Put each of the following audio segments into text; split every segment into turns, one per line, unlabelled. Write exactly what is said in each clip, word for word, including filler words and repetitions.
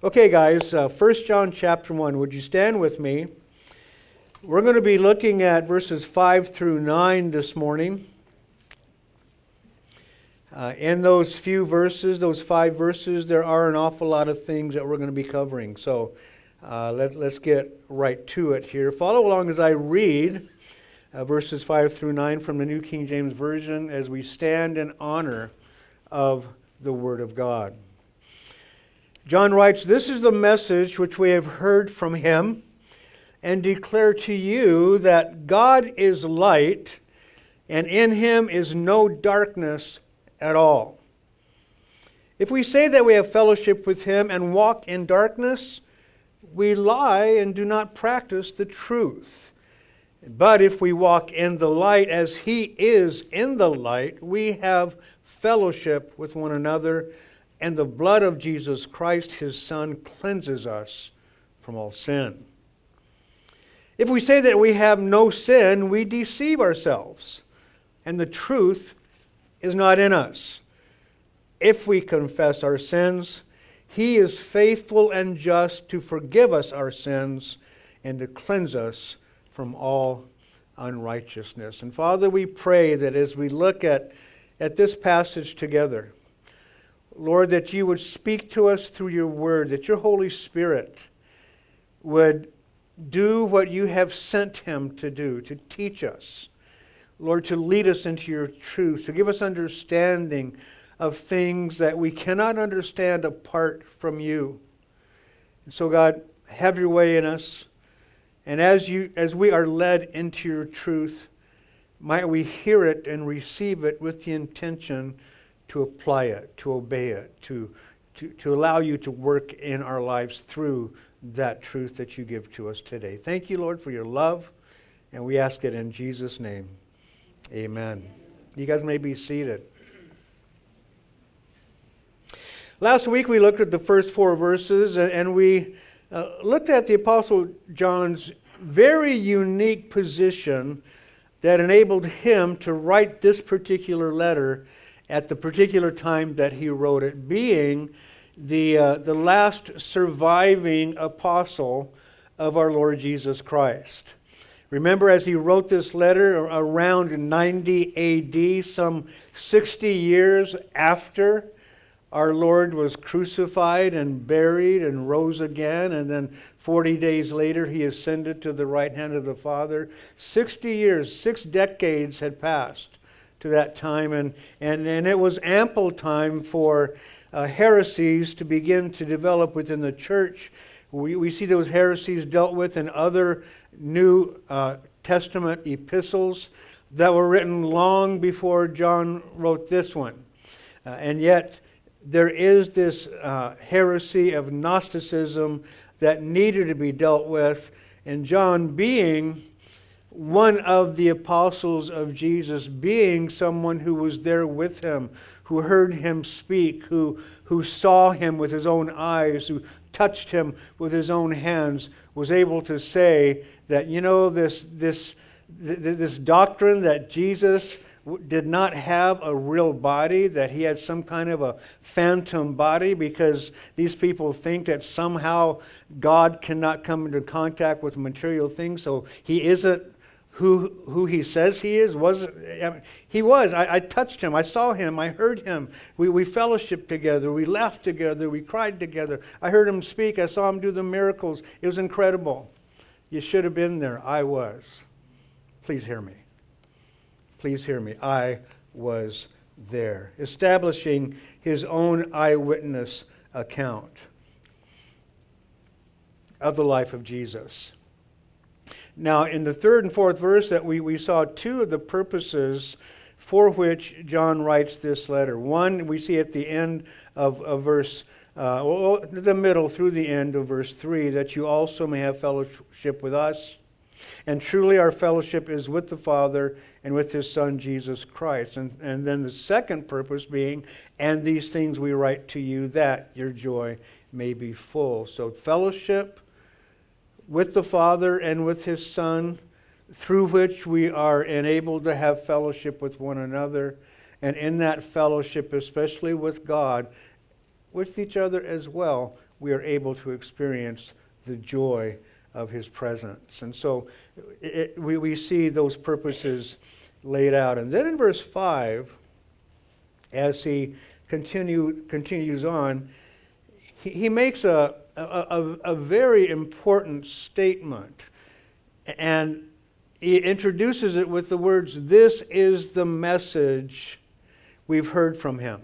Okay, guys, uh, First John chapter one. Would you stand with me? We're going to be looking at verses five through nine this morning. Uh, in those few verses, those five verses, there are an awful lot of things that we're going to be covering. So uh, let, let's get right to it here. Follow along as I read uh, verses five through nine from the New King James Version as we stand in honor of the Word of God. John writes, "This is the message which we have heard from him and declare to you that God is light, and in him is no darkness at all. If we say that we have fellowship with him and walk in darkness, we lie and do not practice the truth. But if we walk in the light as he is in the light, we have fellowship with one another, and the blood of Jesus Christ, his Son, cleanses us from all sin. If we say that we have no sin, we deceive ourselves, and the truth is not in us. If we confess our sins, he is faithful and just to forgive us our sins and to cleanse us from all unrighteousness." And Father, we pray that as we look at, at this passage together, Lord, that you would speak to us through your word, that your Holy Spirit would do what you have sent him to do, to teach us. Lord, to lead us into your truth, to give us understanding of things that we cannot understand apart from you. And so, God, have your way in us. And as you, as we are led into your truth, might we hear it and receive it with the intention to apply it, to obey it, to, to, to allow you to work in our lives through that truth that you give to us today. Thank you, Lord, for your love, and we ask it in Jesus' name. Amen. You guys may be seated. Last week we looked at the first four verses, and we uh, looked at the Apostle John's very unique position that enabled him to write this particular letter at the particular time that he wrote it, being the, uh, the last surviving apostle of our Lord Jesus Christ. Remember, as he wrote this letter around ninety A D, some sixty years after our Lord was crucified and buried and rose again, and then forty days later he ascended to the right hand of the Father. sixty years, six decades had passed to that time, and, and, and it was ample time for uh, heresies to begin to develop within the church. We, we see those heresies dealt with in other New uh, Testament epistles that were written long before John wrote this one. Uh, and yet there is this uh, heresy of Gnosticism that needed to be dealt with, and John, being one of the apostles of Jesus, being someone who was there with him, who heard him speak, who, who saw him with his own eyes, who touched him with his own hands, was able to say that, you know, this, this, th- this doctrine that Jesus did not have a real body, that he had some kind of a phantom body, because these people think that somehow God cannot come into contact with material things, so he isn't who who he says he is. Was I mean, he was. I, I touched him. I saw him. I heard him. We, we fellowshiped together. We laughed together. We cried together. I heard him speak. I saw him do the miracles. It was incredible. You should have been there. I was. Please hear me. Please hear me. I was there. Establishing his own eyewitness account of the life of Jesus. Now, in the third and fourth verse, that we, we saw two of the purposes for which John writes this letter. One, we see at the end of, of verse, uh, well, the middle through the end of verse three, that you also may have fellowship with us. And truly our fellowship is with the Father and with his Son, Jesus Christ. And, and then the second purpose being, and these things we write to you, that your joy may be full. So fellowship with the Father and with his Son, through which we are enabled to have fellowship with one another, and in that fellowship, especially with God, with each other as well, we are able to experience the joy of his presence. And so it, we, we see those purposes laid out. And then in verse five, as he continue, continues on, he, he makes a, a, a, a very important statement. And he introduces it with the words, "This is the message we've heard from him."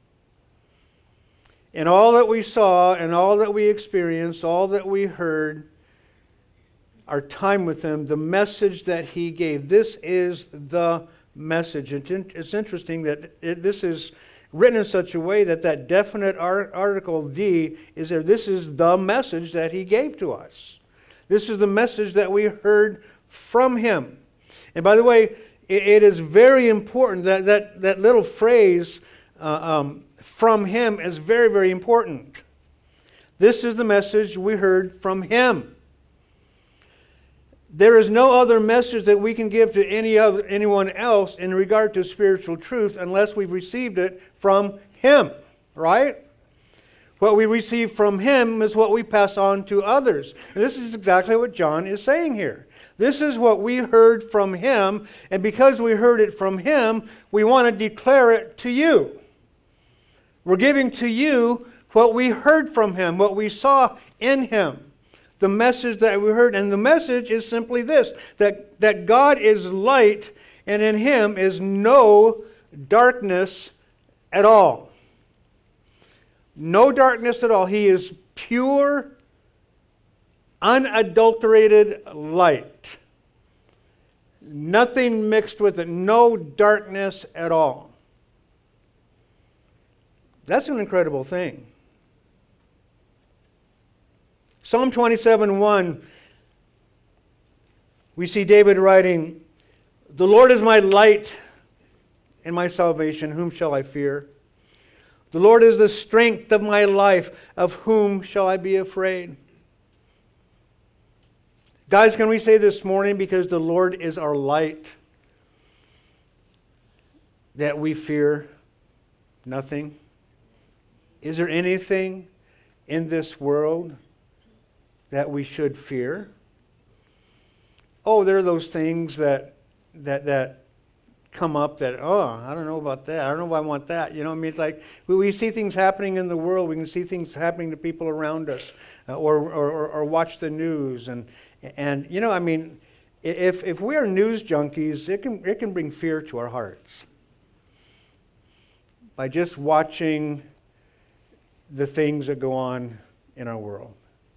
And all that we saw and all that we experienced, all that we heard, our time with him, the message that he gave. This is the message. It's, in, it's interesting that it, this is written in such a way that that definite art, article "the" is there. This is the message that he gave to us. This is the message that we heard from him. And by the way, it, it is very important that that, that little phrase, uh, um, "from him," is very, very important. This is the message we heard from him. There is no other message that we can give to any other, anyone else in regard to spiritual truth unless we've received it from him, right? What we receive from him is what we pass on to others. And this is exactly what John is saying here. This is what we heard from him, and because we heard it from him, we want to declare it to you. We're giving to you what we heard from him, what we saw in him. The message that we heard. And the message is simply this, that, that God is light, and in him is no darkness at all. No darkness at all. He is pure, unadulterated light. Nothing mixed with it. No darkness at all. That's an incredible thing. Psalm twenty-seven one, we see David writing, "The Lord is my light and my salvation. Whom shall I fear? The Lord is the strength of my life. Of whom shall I be afraid?" Guys, can we say this morning, because the Lord is our light, that we fear nothing? Is there anything in this world that we should fear? Oh, there are those things that that that come up that, oh, I don't know about that. I don't know if I want that. You know, I mean, it's like we, we see things happening in the world. We can see things happening to people around us, uh, or, or or watch the news, and and you know, I mean, if if we are news junkies, it can it can bring fear to our hearts by just watching the things that go on in our world.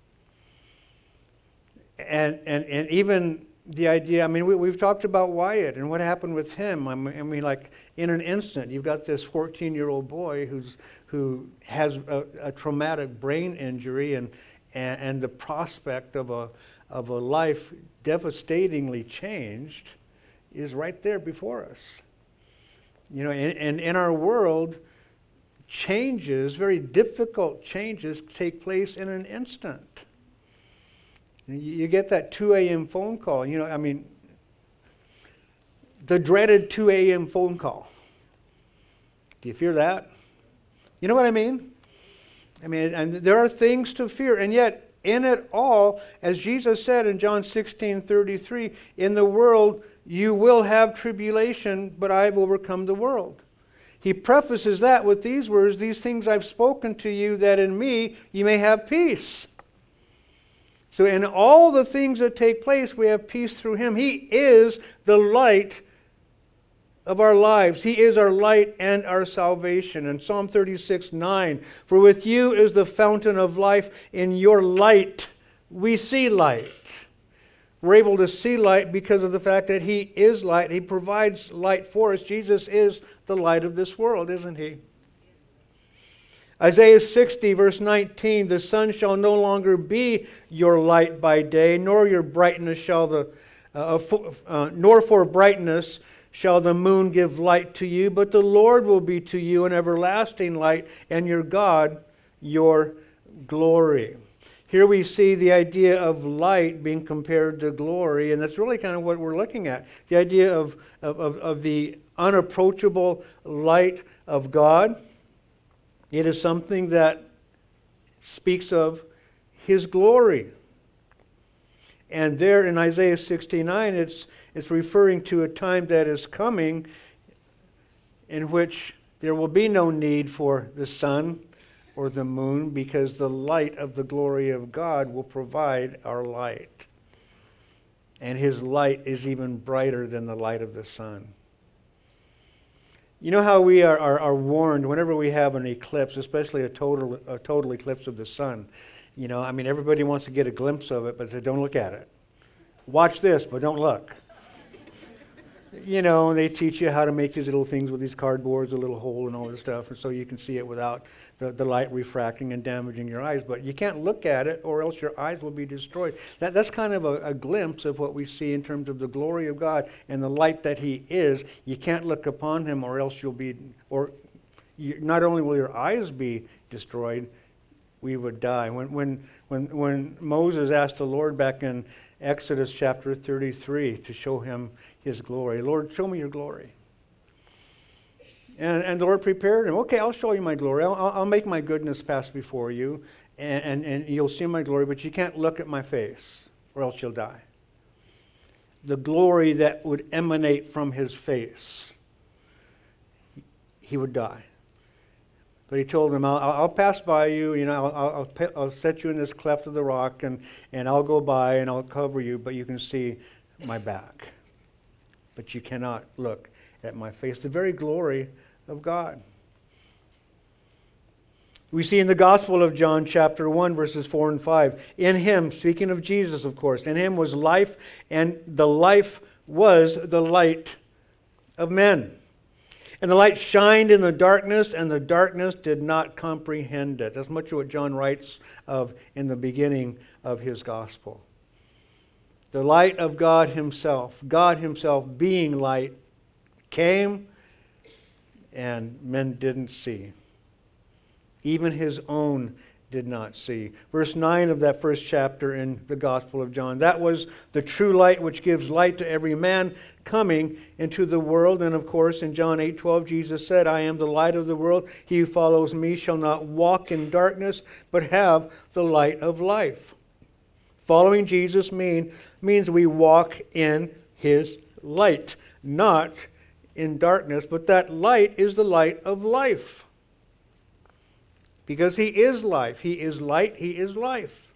And, and and even the idea, I mean, we, we've talked about Wyatt and what happened with him. I mean, I mean, like, in an instant, you've got this fourteen-year-old boy who's who has a, a traumatic brain injury, and, and and the prospect of a of a life devastatingly changed is right there before us. You know, and, and in our world, changes, very difficult changes, take place in an instant. You get that two a.m. phone call. You know, I mean, the dreaded two a.m. phone call. Do you fear that? You know what I mean? I mean, and there are things to fear, and yet in it all, as Jesus said in John sixteen thirty-three, in the world you will have tribulation, but I have overcome the world. He prefaces that with these words, "These things I've spoken to you, that in me you may have peace." So in all the things that take place, we have peace through him. He is the light of our lives. He is our light and our salvation. In Psalm thirty-six nine, "For with you is the fountain of life. In your light we see light." We're able to see light because of the fact that he is light. He provides light for us. Jesus is the light of this world, isn't he? Isaiah sixty, verse nineteen, "The sun shall no longer be your light by day, nor your brightness shall the, uh, uh, nor for brightness shall the moon give light to you, but the Lord will be to you an everlasting light, and your God your glory." Here we see the idea of light being compared to glory, and that's really kind of what we're looking at. The idea of, of, of, of the unapproachable light of God. It is something that speaks of His glory. And there in Isaiah sixty-nine, it's, it's referring to a time that is coming in which there will be no need for the sun or the moon, because the light of the glory of God will provide our light. And His light is even brighter than the light of the sun. You know how we are, are, are warned whenever we have an eclipse, especially a total, a total eclipse of the sun. You know, I mean, everybody wants to get a glimpse of it, but they don't look at it. Watch this, but don't look. You know, they teach you how to make these little things with these cardboards, a little hole and all this stuff, and so you can see it without the, the light refracting and damaging your eyes. But you can't look at it, or else your eyes will be destroyed. That, that's kind of a, a glimpse of what we see in terms of the glory of God and the light that He is. You can't look upon Him, or else you'll be, or you, not only will your eyes be destroyed, we would die. When when when when Moses asked the Lord back in Exodus chapter thirty-three to show him His glory, Lord, show me your glory. And and the Lord prepared him. Okay, I'll show you my glory. I'll, I'll make my goodness pass before you, and, and, and you'll see my glory, but you can't look at my face, or else you'll die. The glory that would emanate from His face, he would die. But He told him, I'll, I'll pass by you, you know, I'll, I'll, I'll set you in this cleft of the rock, and, and I'll go by and I'll cover you, but you can see my back. But you cannot look at my face, the very glory of God. We see in the Gospel of John chapter one, verses four and five, in Him, speaking of Jesus, of course, in Him was life, and the life was the light of men. And the light shined in the darkness, and the darkness did not comprehend it. That's much of what John writes of in the beginning of his gospel. The light of God Himself, God Himself being light, came, and men didn't see. Even His own did not see. Verse nine of that first chapter in the Gospel of John. That was the true light which gives light to every man coming into the world. And of course in John eight twelve Jesus said, I am the light of the world. He who follows me shall not walk in darkness, but have the light of life. Following Jesus mean, means we walk in His light, not in darkness, but that light is the light of life. Because He is life. He is light. He is life.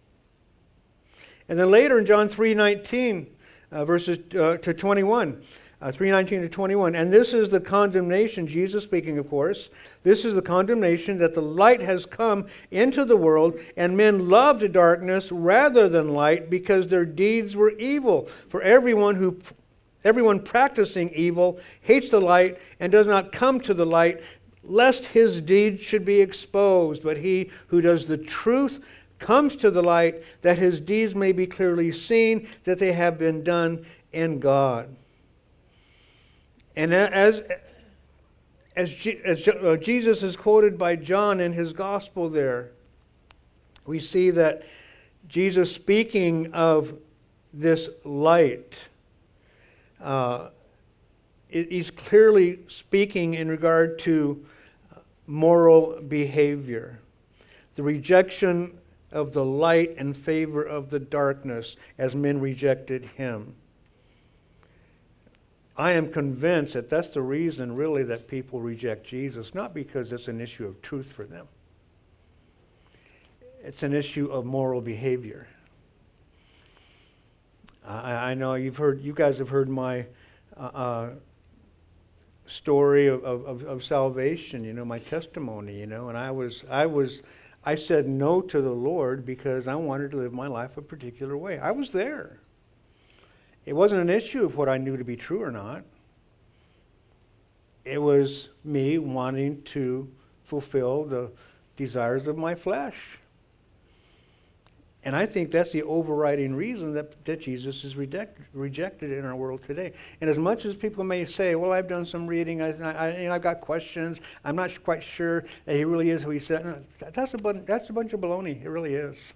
And then later in John three nineteen, uh, verses uh, to twenty-one, uh, three nineteen to twenty-one, and this is the condemnation, Jesus speaking, of course, this is the condemnation that the light has come into the world, and men loved darkness rather than light, because their deeds were evil. For everyone who everyone practicing evil hates the light and does not come to the light, lest his deeds should be exposed. But he who does the truth comes to the light, that his deeds may be clearly seen, that they have been done in God. And as, as, as Jesus is quoted by John in his gospel there, we see that Jesus, speaking of this light, uh, he's clearly speaking in regard to moral behavior, the rejection of the light in favor of the darkness as men rejected Him. I am convinced that that's the reason really that people reject Jesus, not because it's an issue of truth for them. It's an issue of moral behavior. I, I know you've heard, you guys have heard my uh, uh, story of, of, of salvation, you know, my testimony, you know, and I was, I was, I said no to the Lord because I wanted to live my life a particular way. I was there. It wasn't an issue of what I knew to be true or not. It was me wanting to fulfill the desires of my flesh. And I think that's the overriding reason that, that Jesus is reject, rejected in our world today. And as much as people may say, well, I've done some reading, I, I, and I've got questions, I'm not quite sure that He really is who He said. No, that's, a, that's a bunch of baloney. It really is.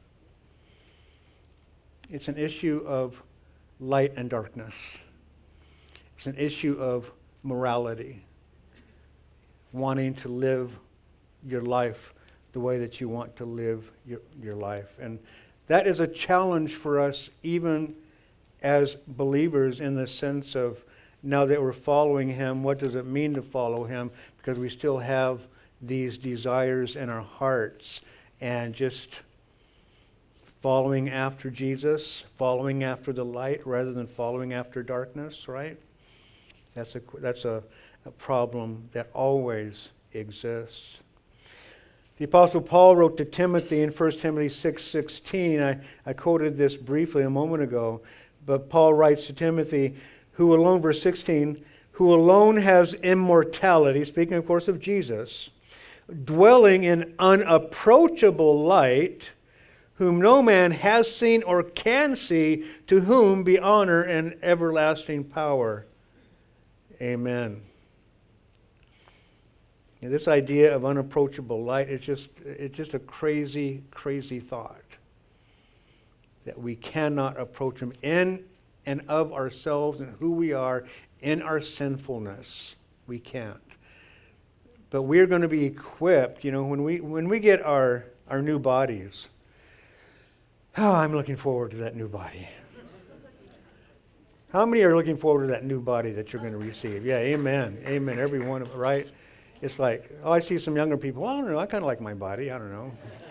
It's an issue of light and darkness. It's an issue of morality. Wanting to live your life the way that you want to live your, your life. And that is a challenge for us even as believers, in the sense of, now that we're following Him, what does it mean to follow Him? Because we still have these desires in our hearts. And just following after Jesus, following after the light rather than following after darkness, right? That's a, that's a, a problem that always exists. The Apostle Paul wrote to Timothy in First Timothy six sixteen. I, I quoted this briefly a moment ago. But Paul writes to Timothy, who alone, verse sixteen, who alone has immortality, speaking of course of Jesus, dwelling in unapproachable light, whom no man has seen or can see, to whom be honor and everlasting power. Amen. And this idea of unapproachable light is just, it's just a crazy, crazy thought. That we cannot approach Him in and of ourselves and who we are in our sinfulness. We can't. But we're going to be equipped, you know, when we when we get our, our new bodies. Oh, I'm looking forward to that new body. How many are looking forward to that new body that you're going to receive? Yeah, amen. Amen. Every one of it, right? It's like, oh, I see some younger people. Well, I don't know. I kind of like my body. I don't know.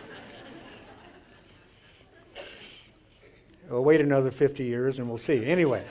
We'll wait another fifty years and we'll see. Anyway.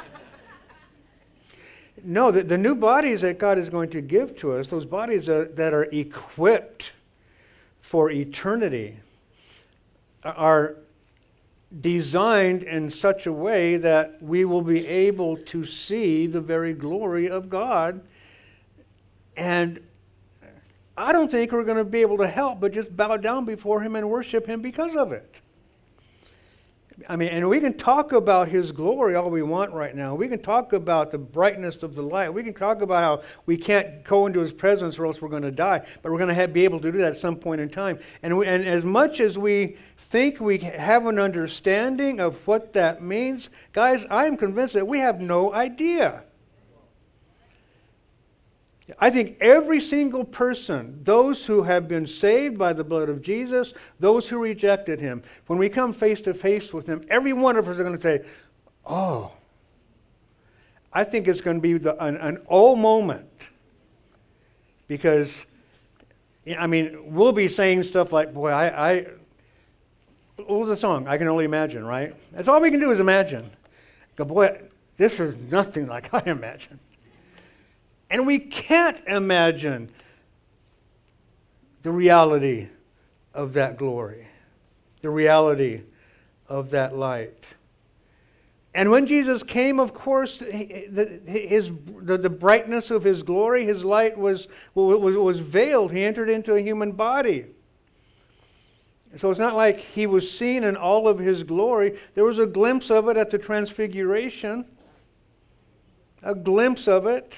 No, the, the new bodies that God is going to give to us, those bodies are, that are equipped for eternity, are designed in such a way that we will be able to see the very glory of God. And I don't think we're going to be able to help but just bow down before Him and worship Him because of it. I mean, and we can talk about His glory all we want right now. We can talk about the brightness of the light. We can talk about how we can't go into His presence or else we're going to die. But we're going to have, be able to do that at some point in time. And, we, and as much as we think we have an understanding of what that means, guys, I am convinced that we have no idea. I think every single person, those who have been saved by the blood of Jesus, those who rejected Him, when we come face to face with Him, every one of us are going to say, oh, I think it's going to be the, an, an oh moment. Because, I mean, we'll be saying stuff like, boy, I, I what was the song? I Can Only Imagine, right? That's all we can do is imagine. Go, boy, this is nothing like I imagined. And we can't imagine the reality of that glory, the reality of that light. And when Jesus came, of course, his, the, the brightness of His glory, His light was, was, was veiled. He entered into a human body. So it's not like He was seen in all of His glory. There was a glimpse of it at the Transfiguration, a glimpse of it.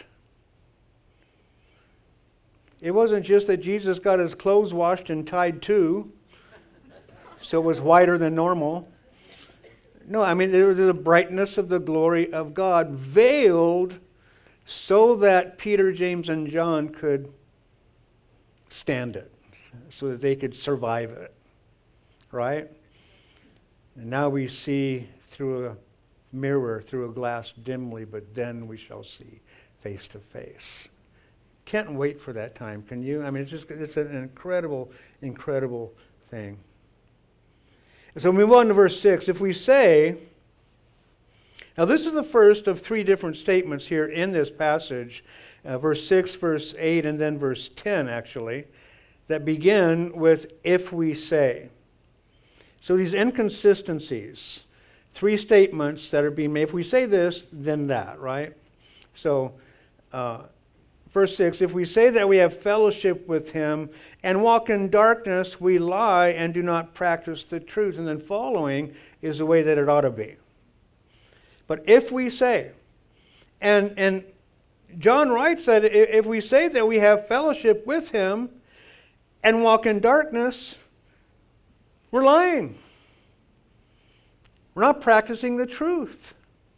It wasn't just that Jesus got His clothes washed and tied to, so it was whiter than normal. No, I mean, there was the brightness of the glory of God veiled so that Peter, James, and John could stand it, so that they could survive it. Right? And now we see through a mirror, through a glass dimly, but then we shall see face to face. Can't wait for that time, can you? I mean, it's just it's an incredible, incredible thing. So we move on to verse six. If we say, now this is the first of three different statements here in this passage, uh, verse six, verse eight, and then verse ten, actually, that begin with if we say. So these inconsistencies, three statements that are being made. If we say this, then that, right? So, uh, verse six, if we say that we have fellowship with Him and walk in darkness, we lie and do not practice the truth. And then following is the way that it ought to be. But if we say, and, and John writes that if we say that we have fellowship with Him and walk in darkness, we're lying. We're not practicing the truth.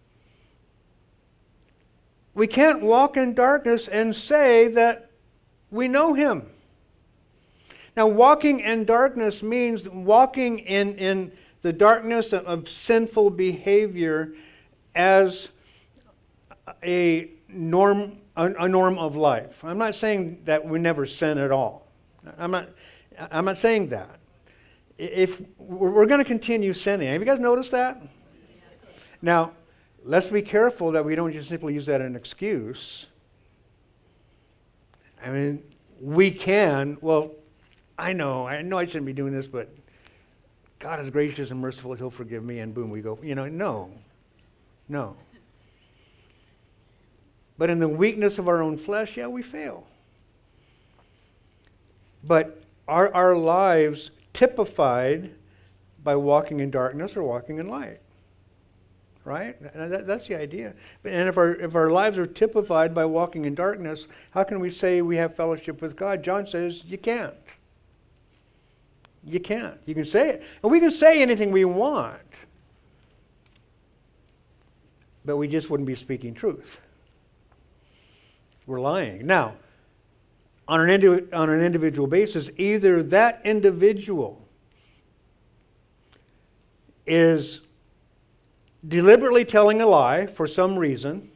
We can't walk in darkness and say that we know Him. Now, walking in darkness means walking in, in the darkness of, of sinful behavior as a norm, a, a norm of life. I'm not saying that we never sin at all. I'm not, I'm not saying that. If we're going to continue sinning, have you guys noticed that? Now, let's be careful that we don't just simply use that as an excuse. I mean, we can, well, I know, I know I shouldn't be doing this, but God is gracious and merciful, He'll forgive me, and boom, we go. You know, no. No. But in the weakness of our own flesh, yeah, we fail. But are our lives typified by walking in darkness or walking in light? Right? That, that's the idea. And if our if our lives are typified by walking in darkness, how can we say we have fellowship with God? John says you can't. You can't. You can say it. And we can say anything we want. But we just wouldn't be speaking truth. We're lying. Now, on an, indi- on an individual basis, either that individual is deliberately telling a lie for some reason,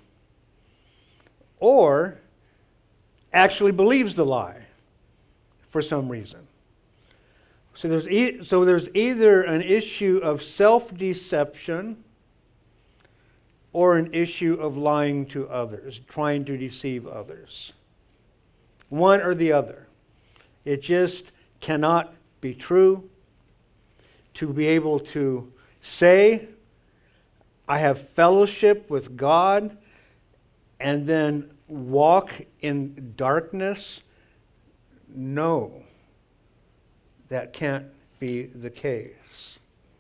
or actually believes the lie for some reason. So there's, e- so there's either an issue of self-deception or an issue of lying to others, trying to deceive others. One or the other. It just cannot be true to be able to say, I have fellowship with God, and then walk in darkness. No, that can't be the case.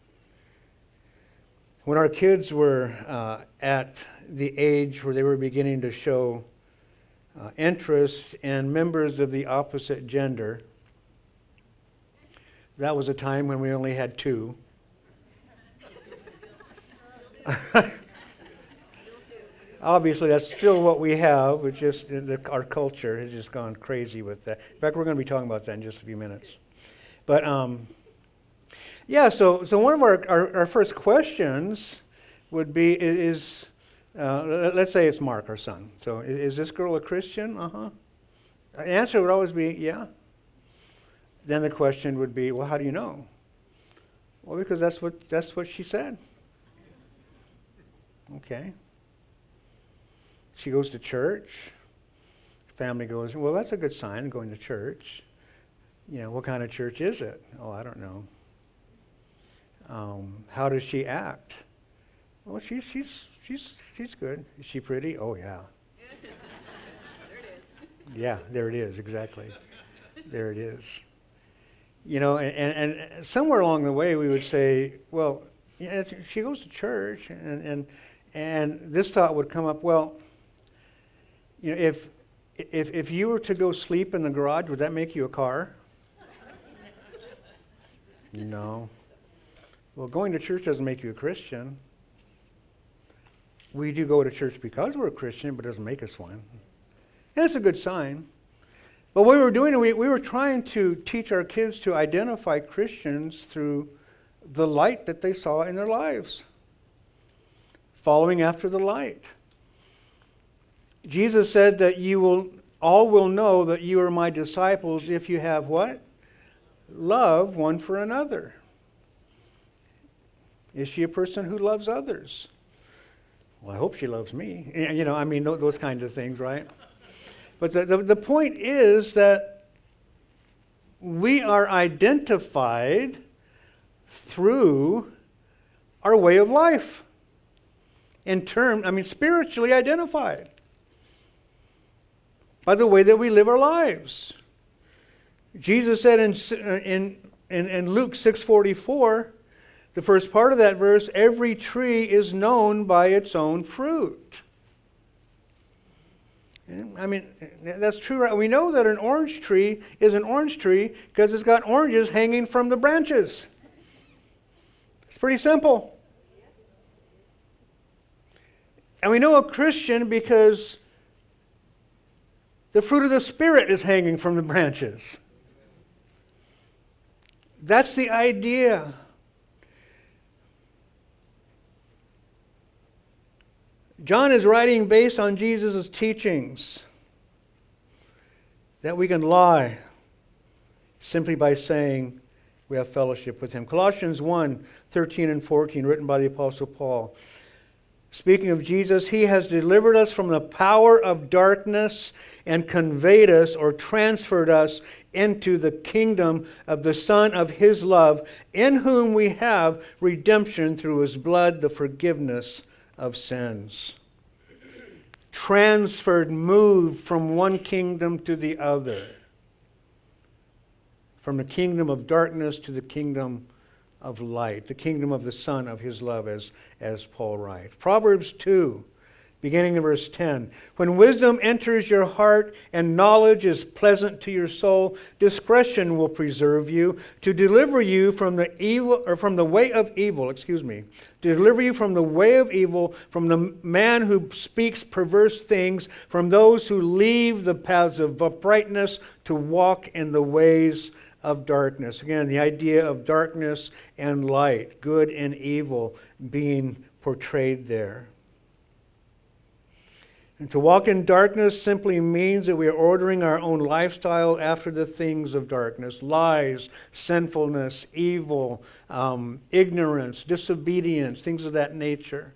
When our kids were uh, at the age where they were beginning to show uh, interest in members of the opposite gender, that was a time when we only had two. Obviously, that's still what we have. It's just the, our culture has just gone crazy with that. In fact, we're going to be talking about that in just a few minutes. But um, yeah, so so one of our, our, our first questions would be: Is uh, let's say it's Mark, our son. So is, is this girl a Christian? Uh huh. The answer would always be yeah. Then the question would be, well, how do you know? Well, because that's what that's what she said. Okay. She goes to church. Family goes, well, that's a good sign, going to church. You know, what kind of church is it? Oh, I don't know. Um, how does she act? Well, she's she's she's she's good. Is she pretty? Oh, yeah.
There it is.
Yeah, there it is, exactly. There it is. You know, and, and, and somewhere along the way we would say, well, yeah, she goes to church, and, and and this thought would come up, well, you know, if if if you were to go sleep in the garage, would that make you a car? No. Well, going to church doesn't make you a Christian. We do go to church because we're a Christian, but it doesn't make us one. And it's a good sign. But what we were doing, we, we were trying to teach our kids to identify Christians through the light that they saw in their lives. Following after the light. Jesus said that you will all will know that you are my disciples if you have what? Love one for another. Is she a person who loves others? Well, I hope she loves me. You know, I mean, those kinds of things, right? But the, the, the point is that we are identified through our way of life. In terms, I mean, spiritually identified by the way that we live our lives. Jesus said in in in, in Luke six forty-four, the first part of that verse, every tree is known by its own fruit. I mean, that's true, right? We know that an orange tree is an orange tree because it's got oranges hanging from the branches. It's pretty simple. And we know a Christian because the fruit of the Spirit is hanging from the branches. That's the idea. John is writing based on Jesus' teachings that we can lie simply by saying we have fellowship with him. Colossians one, thirteen and fourteen, written by the Apostle Paul. Speaking of Jesus, he has delivered us from the power of darkness and conveyed us or transferred us into the kingdom of the Son of his love, in whom we have redemption through his blood, the forgiveness of sins. Transferred, moved from one kingdom to the other. From the kingdom of darkness to the kingdom of light, the kingdom of the Son of his love, as, as Paul writes. Proverbs two, beginning in verse ten. When wisdom enters your heart and knowledge is pleasant to your soul, discretion will preserve you, to deliver you from the evil, or from the way of evil, excuse me, to deliver you from the way of evil, from the man who speaks perverse things, from those who leave the paths of uprightness to walk in the ways of darkness. Again, the idea of darkness and light, good and evil being portrayed there. And to walk in darkness simply means that we are ordering our own lifestyle after the things of darkness. Lies, sinfulness, evil, um, ignorance, disobedience, things of that nature.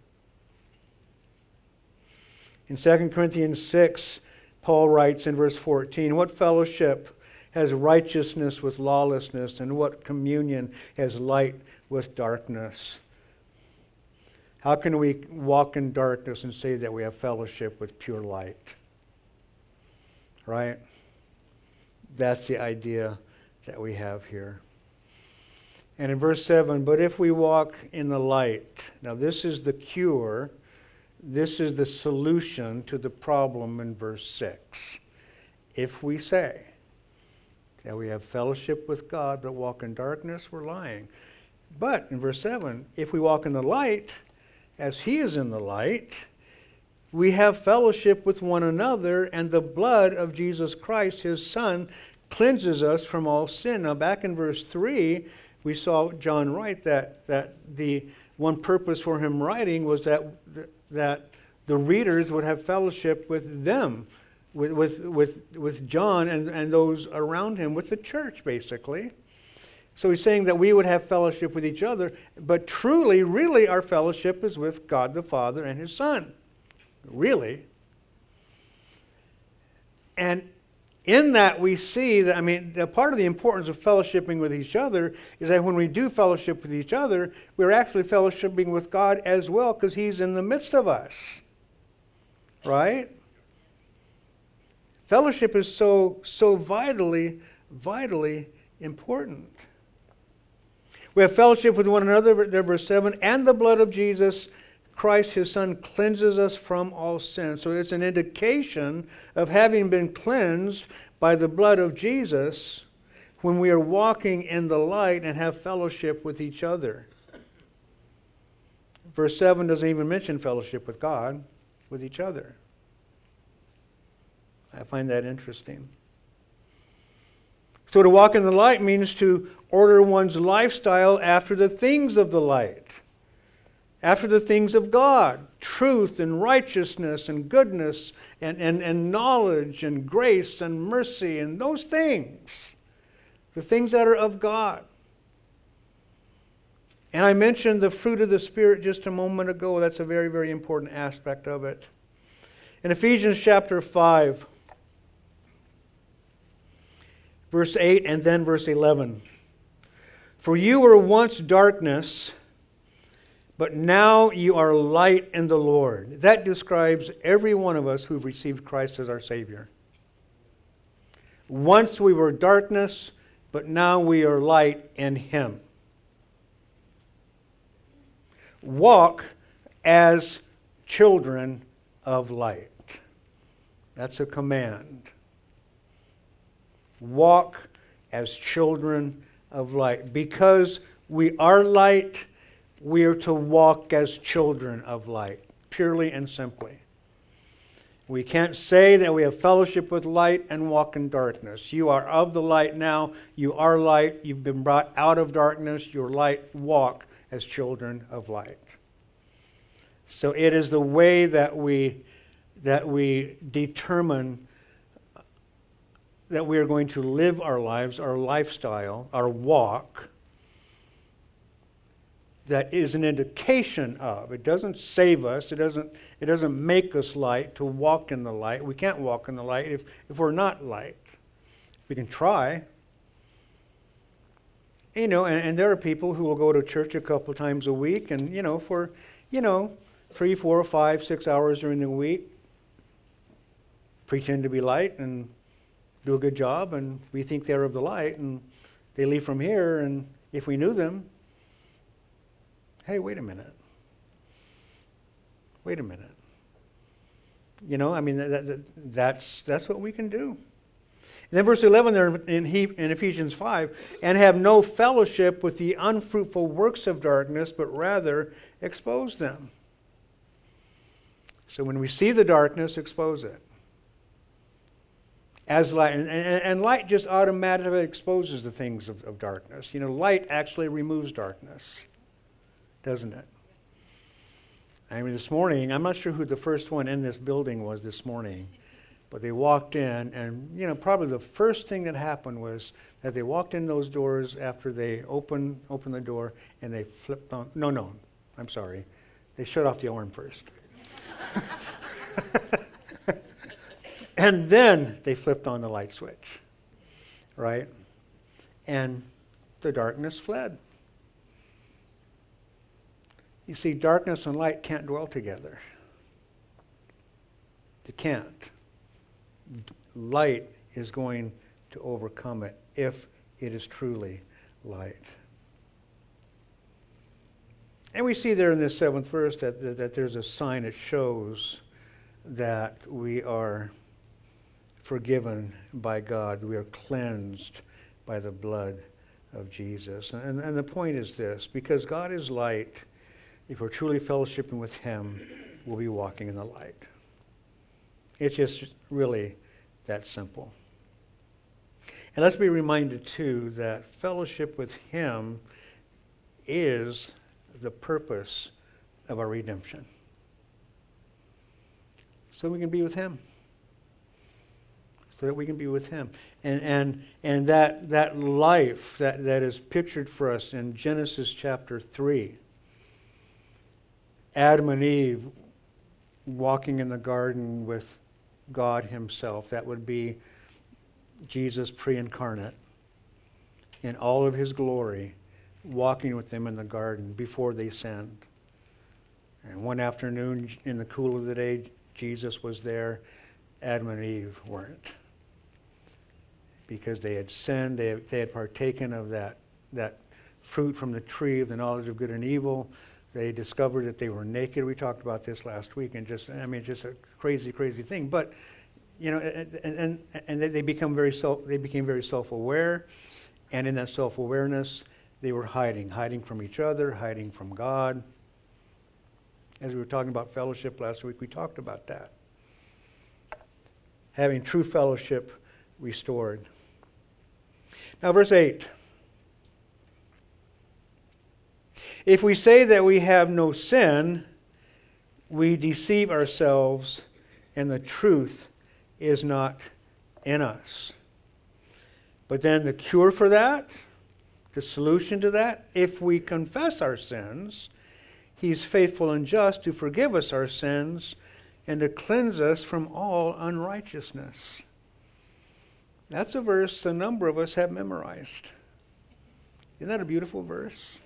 In Second Corinthians six, Paul writes in verse fourteen, what fellowship has righteousness with lawlessness, and what communion has light with darkness? How can we walk in darkness and say that we have fellowship with pure light? Right? That's the idea that we have here. And in verse seven, but if we walk in the light, now this is the cure, this is the solution to the problem in verse six. If we say that we have fellowship with God but walk in darkness, we're lying. But in verse seven, if we walk in the light, as he is in the light, we have fellowship with one another, and the blood of Jesus Christ, his Son, cleanses us from all sin. Now back in verse three, we saw John write that, that the one purpose for him writing was that, that the readers would have fellowship with them, with, with, with, with John and, and those around him, with the church basically. So he's saying that we would have fellowship with each other, but truly, really, our fellowship is with God the Father and his Son. Really. And in that we see that, I mean, the part of the importance of fellowshipping with each other is that when we do fellowship with each other, we're actually fellowshipping with God as well, because he's in the midst of us. Right? Fellowship is so, so vitally, vitally important. We have fellowship with one another, verse seven, and the blood of Jesus Christ, his Son, cleanses us from all sin. So it's an indication of having been cleansed by the blood of Jesus when we are walking in the light and have fellowship with each other. Verse seven doesn't even mention fellowship with God, with each other. I find that interesting. So to walk in the light means to order one's lifestyle after the things of the light, after the things of God, truth and righteousness and goodness and, and, and knowledge and grace and mercy and those things, the things that are of God. And I mentioned the fruit of the Spirit just a moment ago. That's a very, very important aspect of it. In Ephesians chapter five, verse eight and then verse eleven. For you were once darkness, but now you are light in the Lord. That describes every one of us who've received Christ as our Savior. Once we were darkness, but now we are light in Him. Walk as children of light. That's a command. Walk as children of light. Because we are light, we are to walk as children of light, purely and simply. We can't say that we have fellowship with light and walk in darkness. You are of the light now. You are light. You've been brought out of darkness. Your light. Walk as children of light. So it is the way that we that we determine that we are going to live our lives, our lifestyle, our walk, that is an indication of. It doesn't save us. It doesn't, it doesn't make us light to walk in the light. We can't walk in the light if, if we're not light. We can try. You know, and, and there are people who will go to church a couple times a week and, you know, for, you know, three, four, five, six hours during the week, pretend to be light and do a good job, and we think they're of the light, and they leave from here, and if we knew them, hey, wait a minute. Wait a minute. You know, I mean, that, that, that's that's what we can do. And then verse eleven there in, he, in Ephesians five, and have no fellowship with the unfruitful works of darkness, but rather expose them. So when we see the darkness, expose it. As light, and, and, and light just automatically exposes the things of, of darkness. You know, light actually removes darkness, doesn't it? I mean, this morning, I'm not sure who the first one in this building was this morning, but they walked in, and, you know, probably the first thing that happened was that they walked in those doors after they opened, opened the door, and they flipped on, no, no, I'm sorry. They shut off the alarm first. And then they flipped on the light switch, right? And the darkness fled. You see, darkness and light can't dwell together. They can't. Light is going to overcome it if it is truly light. And we see there in this seventh verse that, that, that there's a sign that shows that we are forgiven by God. We are cleansed by the blood of Jesus. And, and the point is this: because God is light, if we're truly fellowshipping with Him, we'll be walking in the light. It's just really that simple. And let's be reminded, too, that fellowship with Him is the purpose of our redemption. So we can be with Him. So that we can be with Him. And and and that that life that, that is pictured for us in Genesis chapter three. Adam and Eve walking in the garden with God Himself. That would be Jesus pre-incarnate in all of His glory, walking with them in the garden before they sinned. And one afternoon in the cool of the day, Jesus was there. Adam and Eve weren't. Because they had sinned, they had, they had partaken of that, that fruit from the tree of the knowledge of good and evil. They discovered that they were naked. We talked about this last week, and just, I mean, just a crazy, crazy thing. But, you know, and and, and they become very self, they became very self-aware, and in that self-awareness, they were hiding, hiding from each other, hiding from God. As we were talking about fellowship last week, we talked about that. Having true fellowship restored. Now, verse eight. If we say that we have no sin, we deceive ourselves, and the truth is not in us. But then the cure for that, the solution to that, if we confess our sins, He's faithful and just to forgive us our sins and to cleanse us from all unrighteousness. That's a verse a number of us have memorized. Isn't that a beautiful verse?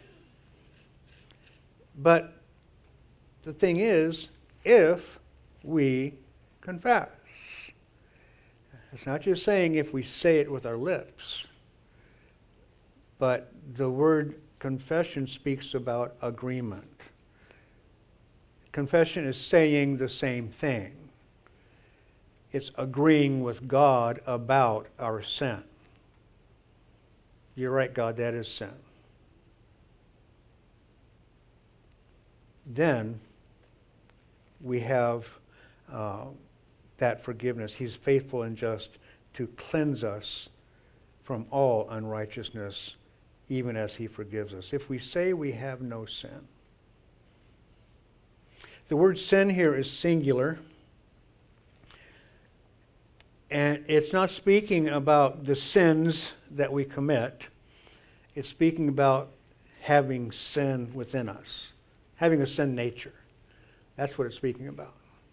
But the thing is, if we confess. It's not just saying if we say it with our lips, but the word confession speaks about agreement. Confession is saying the same thing. It's agreeing with God about our sin. You're right, God, that is sin. Then we have uh, that forgiveness. He's faithful and just to cleanse us from all unrighteousness, even as he forgives us. If we say we have no sin. The word sin here is singular. And it's not speaking about the sins that we commit. It's speaking about having sin within us, having a sin nature. That's what it's speaking about.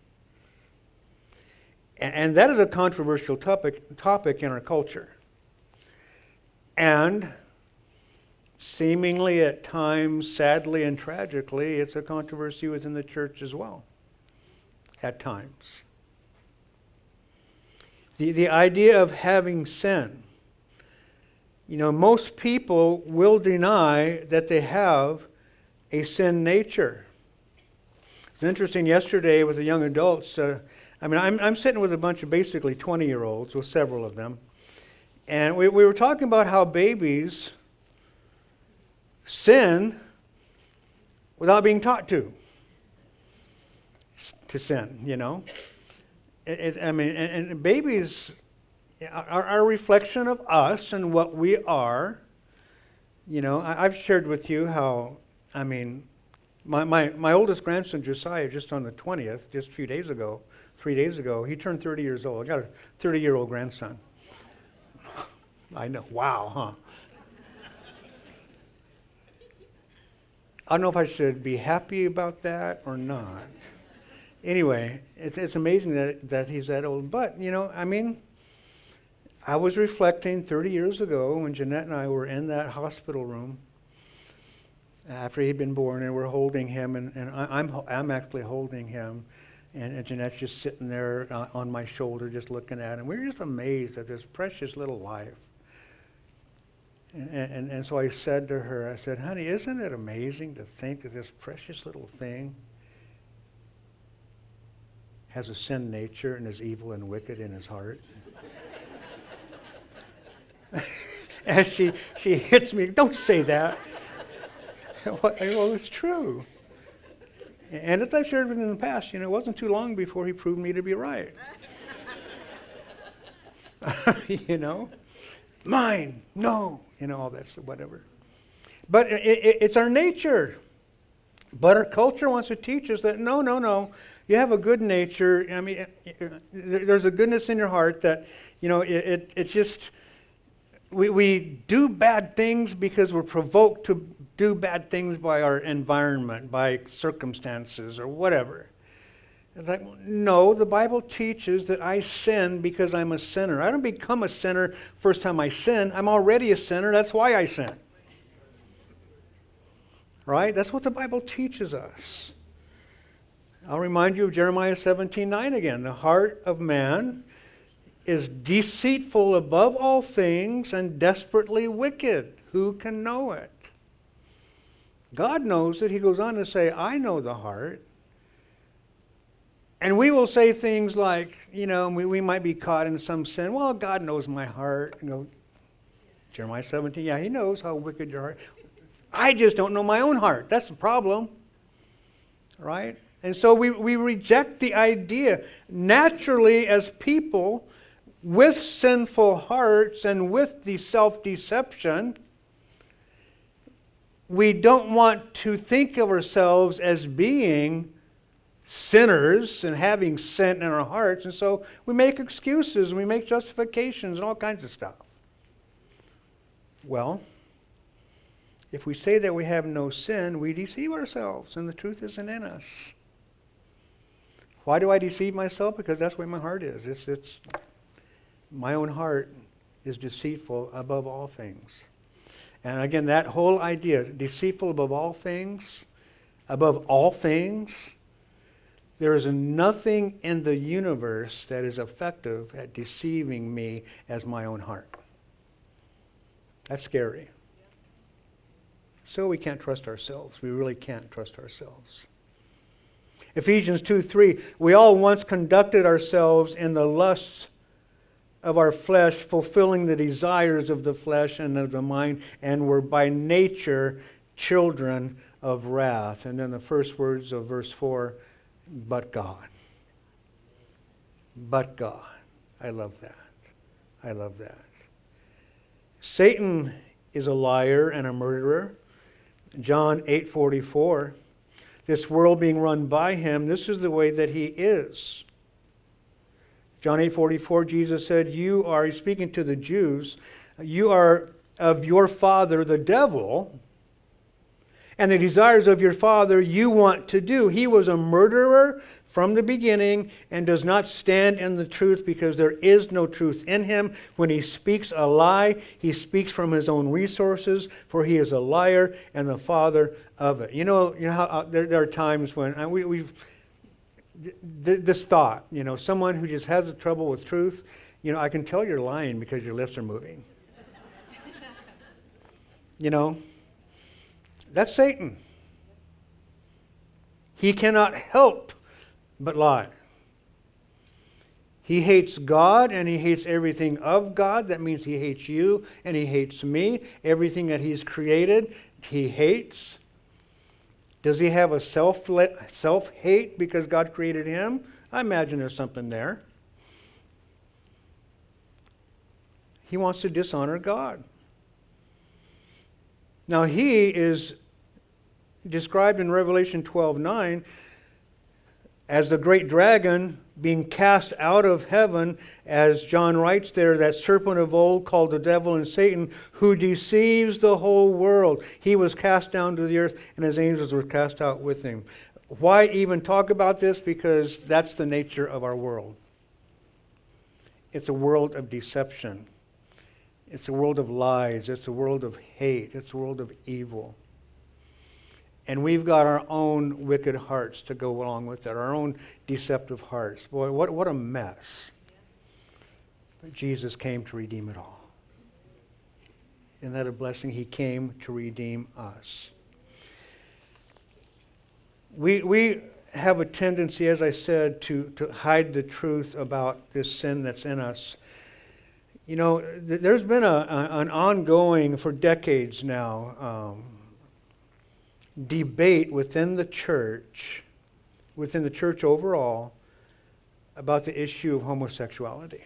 And that is a controversial topic, topic in our culture. And seemingly at times, sadly and tragically, it's a controversy within the church as well. At times. The, the idea of having sin. You know, most people will deny that they have a sin nature. It's interesting, yesterday with the young adults, uh, I mean, I'm, I'm sitting with a bunch of basically twenty-year-olds, with several of them, and we, we were talking about how babies sin without being taught to, to sin, you know. It, it, I mean, and, and babies are, are a reflection of us and what we are. You know, I, I've shared with you how, I mean, my, my, my oldest grandson, Josiah, just on the twentieth, just a few days ago, three days ago, he turned thirty years old. I got a thirty-year-old grandson. I know. Wow, huh? I don't know if I should be happy about that or not. Anyway, it's it's amazing that that he's that old. But, you know, I mean, I was reflecting thirty years ago when Jeanette and I were in that hospital room after he'd been born, and we're holding him, and, and I, I'm I'm actually holding him, and, and Jeanette's just sitting there uh, on my shoulder just looking at him. We were just amazed at this precious little life. And, and, and so I said to her, I said, honey, isn't it amazing to think that this precious little thing has a sin nature and is evil and wicked in his heart? And she, she hits me, don't say that. Well, it's true. And as I've shared with him in the past, you know, it wasn't too long before he proved me to be right. You know? Mine, no, you know, all that stuff, whatever. But it, it, it's our nature. But our culture wants to teach us that, no, no, no, you have a good nature. I mean, it, it, there's a goodness in your heart that, you know, it, it, it's just, we, we do bad things because we're provoked to do bad things by our environment, by circumstances, or whatever. It's like, no, the Bible teaches that I sin because I'm a sinner. I don't become a sinner first time I sin. I'm already a sinner. That's why I sin. Right? That's what the Bible teaches us. I'll remind you of Jeremiah seventeen nine again. The heart of man is deceitful above all things and desperately wicked. Who can know it? God knows it. He goes on to say, I know the heart. And we will say things like, you know, we, we might be caught in some sin. Well, God knows my heart. And go, Jeremiah seventeen, yeah, he knows how wicked your heart. I just don't know my own heart. That's the problem. Right? And so we, we reject the idea. Naturally, as people with sinful hearts and with the self-deception, we don't want to think of ourselves as being sinners and having sin in our hearts, and so we make excuses and we make justifications and all kinds of stuff. Well, if we say that we have no sin, we deceive ourselves and the truth isn't in us. Why do I deceive myself? Because that's where my heart is. It's, it's my own heart is deceitful above all things. And again, that whole idea, deceitful above all things, above all things, there is nothing in the universe that is effective at deceiving me as my own heart. That's scary. So we can't trust ourselves. We really can't trust ourselves. Ephesians two three, we all once conducted ourselves in the lusts of our flesh, fulfilling the desires of the flesh and of the mind, and were by nature children of wrath. And then the first words of verse four, but God. but God. I love that. I love that. Satan is a liar and a murderer. John eight forty-four. This world being run by him, this is the way that he is. John eight forty-four, Jesus said, you are, he's speaking to the Jews, you are of your father the devil, and the desires of your father you want to do. He was a murderer from the beginning and does not stand in the truth because there is no truth in him. When he speaks a lie, he speaks from his own resources, for he is a liar and the father of it. You know, you know how uh, there, there are times when uh, we, we've th- this thought, you know, someone who just has a trouble with truth, you know, I can tell you're lying because your lips are moving. You know, that's Satan. He cannot help but lie. He hates God and he hates everything of God. That means he hates you and he hates me. Everything that he's created, he hates. Does he have a self self-hate because God created him? I imagine there's something there. He wants to dishonor God. Now he is described in Revelation twelve nine as the great dragon being cast out of heaven, as John writes there, that serpent of old called the devil and Satan, who deceives the whole world. He was cast down to the earth and his angels were cast out with him. Why even talk about this? Because that's the nature of our world. It's a world of deception. It's a world of lies. It's a world of hate. It's a world of evil. And we've got our own wicked hearts to go along with it, our own deceptive hearts. Boy, what, what a mess. But Jesus came to redeem it all. Isn't that a blessing? He came to redeem us. We, we have a tendency, as I said, to, to hide the truth about this sin that's in us. You know, th- there's been a, a, an ongoing, for decades now, um, debate within the church, within the church overall, about the issue of homosexuality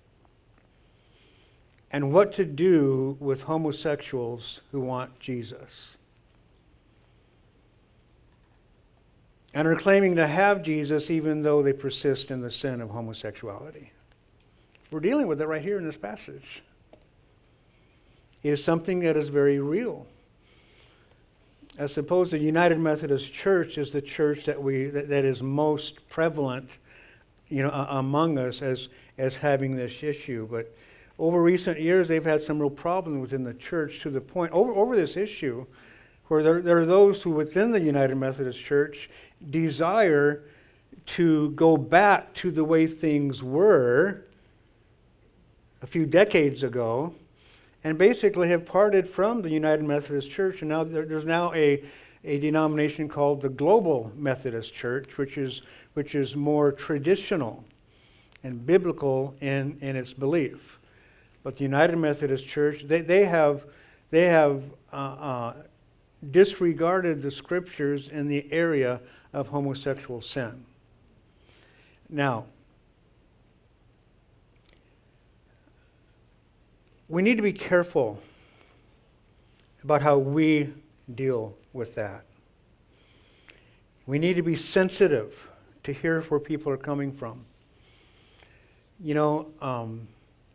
and what to do with homosexuals who want Jesus and are claiming to have Jesus even though they persist in the sin of homosexuality. We're dealing with it right here in this passage. It is something that is very real. I suppose the United Methodist Church is the church that we that, that is most prevalent, you know, uh, among us as as having this issue. But over recent years, they've had some real problems within the church to the point over over this issue, where there there are those who within the United Methodist Church desire to go back to the way things were a few decades ago, and basically have parted from the United Methodist Church, and now there, there's now a, a denomination called the Global Methodist Church, which is which is more traditional and biblical in, in its belief. But the United Methodist Church, they, they have they have uh, uh, disregarded the scriptures in the area of homosexual sin. Now, we need to be careful about how we deal with that. We need to be sensitive to hear where people are coming from. You know, um,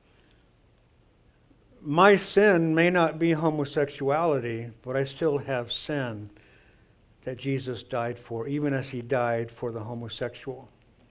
my sin may not be homosexuality, but I still have sin that Jesus died for, even as he died for the homosexual.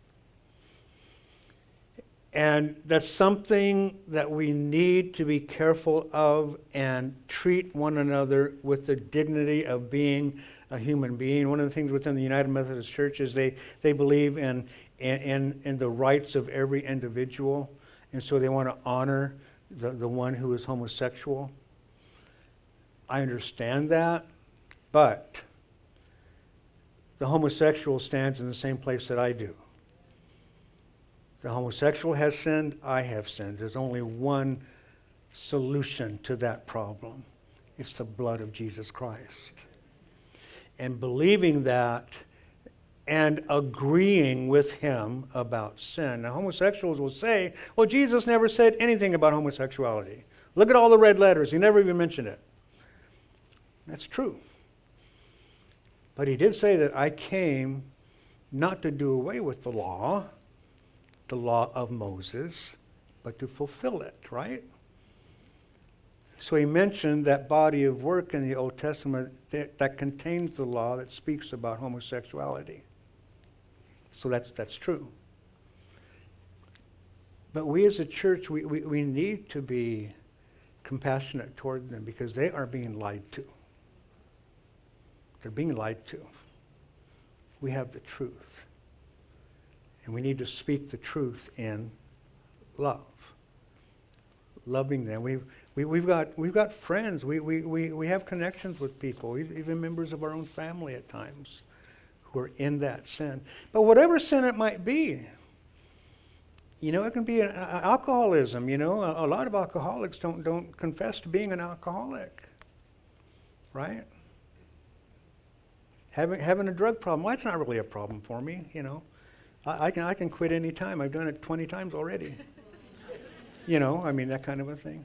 And that's something that we need to be careful of and treat one another with the dignity of being a human being. One of the things within the United Methodist Church is they, they believe in, in, in the rights of every individual. And so they want to honor the, the one who is homosexual. I understand that, but the homosexual stands in the same place that I do. The homosexual has sinned, I have sinned. There's only one solution to that problem. It's the blood of Jesus Christ. And believing that and agreeing with him about sin. Now, homosexuals will say, well, Jesus never said anything about homosexuality. Look at all the red letters. He never even mentioned it. That's true. But he did say that I came not to do away with the law, the law of Moses, but to fulfill it, right? So he mentioned that body of work in the Old Testament that, that contains the law that speaks about homosexuality. So that's that's true. But we as a church, we, we, we need to be compassionate toward them because they are being lied to. They're being lied to. We have the truth. And we need to speak the truth in love. Loving them. We've, we, we've got we've got friends. We, we, we, we have connections with people, even members of our own family at times, who are in that sin. But whatever sin it might be, you know, it can be an, uh, alcoholism. You know, a, a lot of alcoholics don't don't confess to being an alcoholic, right? Having having a drug problem, well, that's not really a problem for me. You know, I, I can I can quit any time. I've done it twenty times already. You know, I mean, that kind of a thing.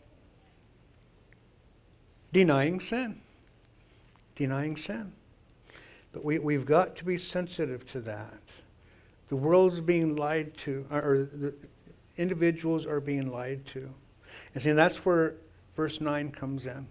Denying sin. Denying sin. But we, we've got to be sensitive to that. The world's being lied to, or the individuals are being lied to. And see, that's where verse nine comes in.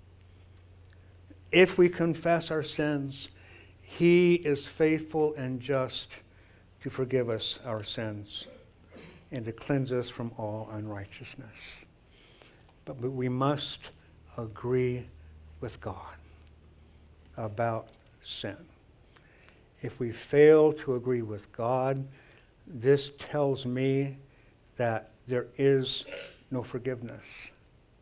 If we confess our sins, he is faithful and just to forgive us our sins and to cleanse us from all unrighteousness. But, but we must agree with God about sin. If we fail to agree with God, this tells me that there is no forgiveness.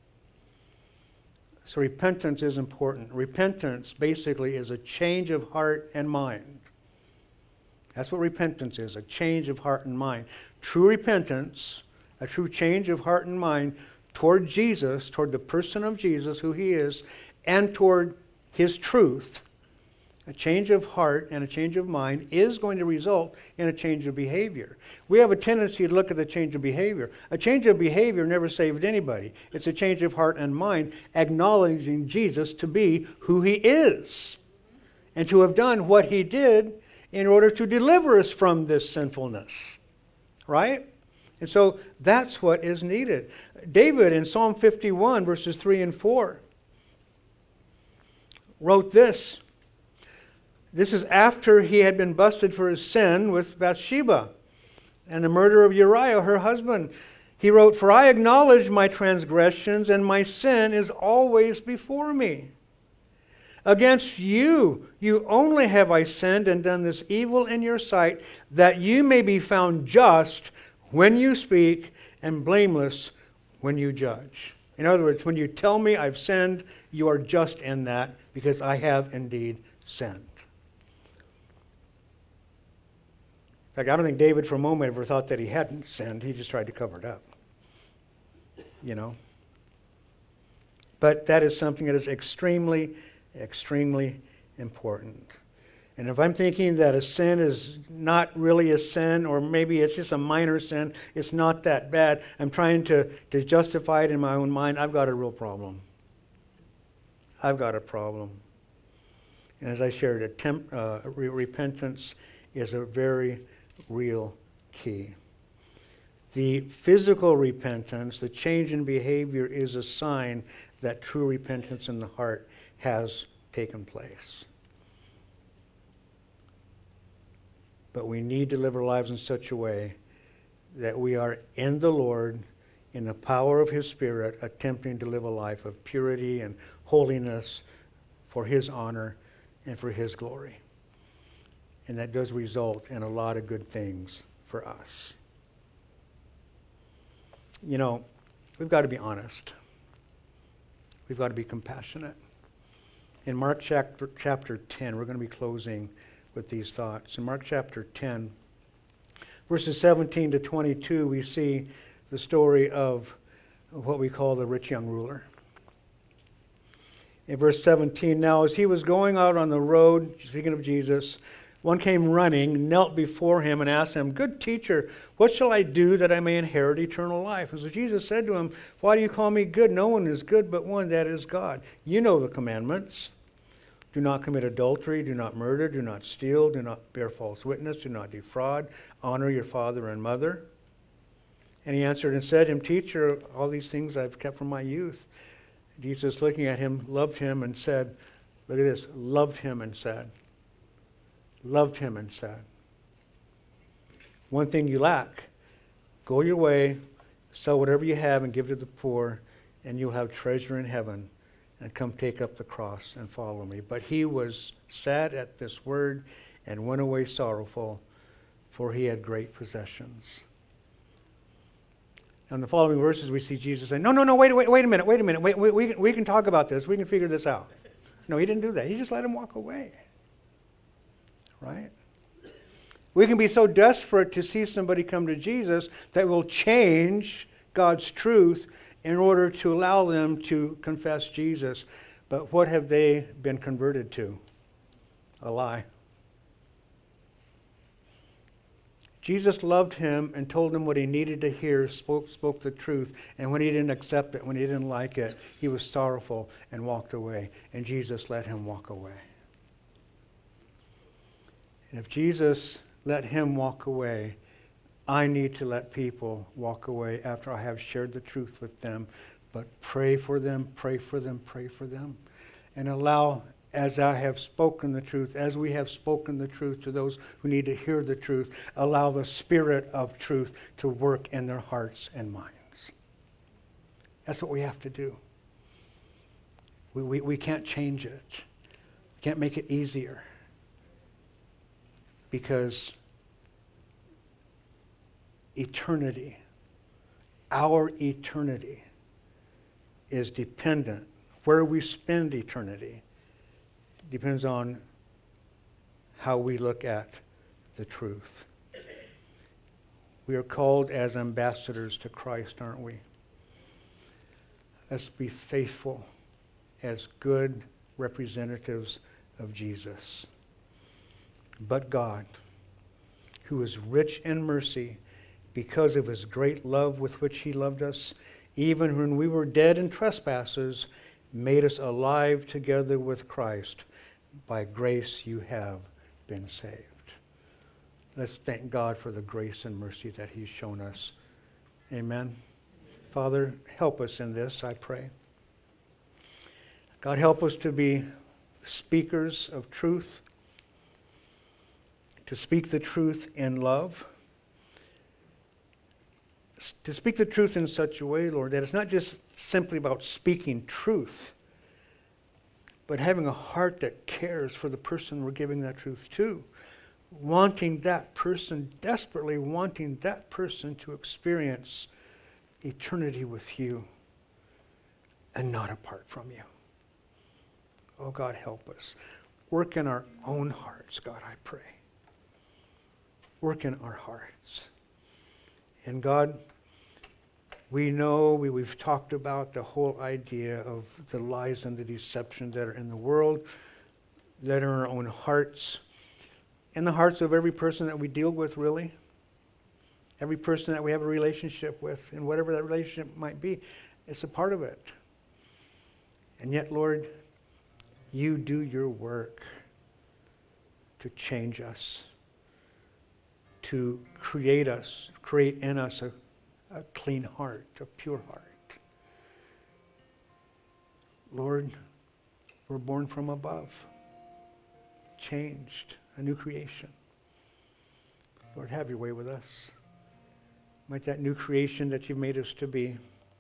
So repentance is important. Repentance basically is a change of heart and mind. That's what repentance is, a change of heart and mind. True repentance, a true change of heart and mind toward Jesus, toward the person of Jesus, who he is, and toward his truth, a change of heart and a change of mind is going to result in a change of behavior. We have a tendency to look at the change of behavior. A change of behavior never saved anybody. It's a change of heart and mind, acknowledging Jesus to be who he is and to have done what he did in order to deliver us from this sinfulness. Right? And so that's what is needed. David in Psalm fifty-one, verses three and four, wrote this. This is after he had been busted for his sin with Bathsheba and the murder of Uriah, her husband. He wrote, "For I acknowledge my transgressions, and my sin is always before me. Against you, you only have I sinned and done this evil in your sight, that you may be found just when you speak and blameless when you judge." In other words, when you tell me I've sinned, you are just in that because I have indeed sinned. In fact, I don't think David for a moment ever thought that he hadn't sinned. He just tried to cover it up. You know? But that is something that is extremely, extremely important. And if I'm thinking that a sin is not really a sin, or maybe it's just a minor sin, it's not that bad, I'm trying to, to justify it in my own mind, I've got a real problem. I've got a problem. And as I shared, attempt, uh, re- repentance is a very real key. The physical repentance, the change in behavior, is a sign that true repentance in the heart has taken place. But we need to live our lives in such a way that we are in the Lord, in the power of his Spirit, attempting to live a life of purity and holiness for his honor and for his glory. And that does result in a lot of good things for us. You know, we've got to be honest. We've got to be compassionate. In Mark chapter, chapter ten, we're going to be closing with these thoughts. In Mark chapter ten, verses seventeen to twenty-two, we see the story of what we call the rich young ruler. In verse seventeen, "Now as he was going out on the road," speaking of Jesus, One came running, knelt before him, and asked him, "Good teacher, what shall I do that I may inherit eternal life?" And so Jesus said to him, "Why do you call me good? No one is good but one, that is God. You know the commandments. Do not commit adultery, do not murder, do not steal, do not bear false witness, do not defraud, honor your father and mother." And he answered and said to him, "Teacher, all these things I've kept from my youth." Jesus, looking at him, loved him and said, look at this, loved him and said, loved him and said, "One thing you lack. Go your way, sell whatever you have and give to the poor, and you'll have treasure in heaven. And come take up the cross and follow me." But he was sad at this word and went away sorrowful, for he had great possessions. Now in the following verses we see Jesus saying, no, no, no, wait, wait, wait a minute, wait a minute. Wait, wait, we, can, we can talk about this. We can figure this out. No, he didn't do that. He just let him walk away. Right? We can be so desperate to see somebody come to Jesus that will change God's truth in order to allow them to confess Jesus. But what have they been converted to? A lie. Jesus loved him and told him what he needed to hear, spoke, spoke the truth. And when he didn't accept it, when he didn't like it, he was sorrowful and walked away. And Jesus let him walk away. And if Jesus let him walk away, I need to let people walk away after I have shared the truth with them. But pray for them, pray for them, pray for them. And allow, as I have spoken the truth, as we have spoken the truth to those who need to hear the truth, allow the Spirit of truth to work in their hearts and minds. That's what we have to do. We, we, we can't change it. We can't make it easier. Because eternity, our eternity, is dependent. Where we spend eternity depends on how we look at the truth. We are called as ambassadors to Christ, aren't we? Let's be faithful as good representatives of Jesus. But God, who is rich in mercy, because of his great love with which he loved us, even when we were dead in trespasses, made us alive together with Christ. By grace you have been saved. Let's thank God for the grace and mercy that he's shown us. Amen. Father, help us in this, I pray. God, help us to be speakers of truth, to speak the truth in love, to speak the truth in such a way, Lord, that it's not just simply about speaking truth, but having a heart that cares for the person we're giving that truth to, wanting that person, desperately wanting that person to experience eternity with you and not apart from you. Oh, God, help us. Work in our own hearts, God, I pray. Work in our hearts. And God, we know, we, we've talked about the whole idea of the lies and the deception that are in the world, that are in our own hearts, in the hearts of every person that we deal with, really. Every person that we have a relationship with, and whatever that relationship might be, it's a part of it. And yet, Lord, you do your work to change us, to create us, create in us a, a clean heart, a pure heart. Lord, we're born from above, changed, a new creation. Lord, have your way with us. Might that new creation that you've made us to be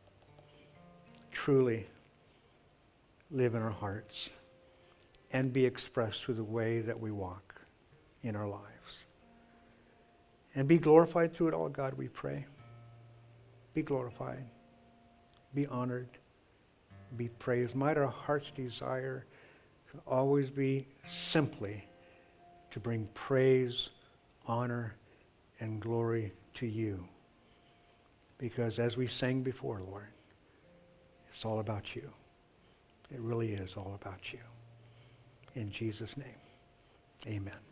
truly live in our hearts and be expressed through the way that we walk in our lives. And be glorified through it all, God, we pray. Be glorified. Be honored. Be praised. Might our heart's desire to always be simply to bring praise, honor, and glory to you. Because as we sang before, Lord, it's all about you. It really is all about you. In Jesus' name, amen.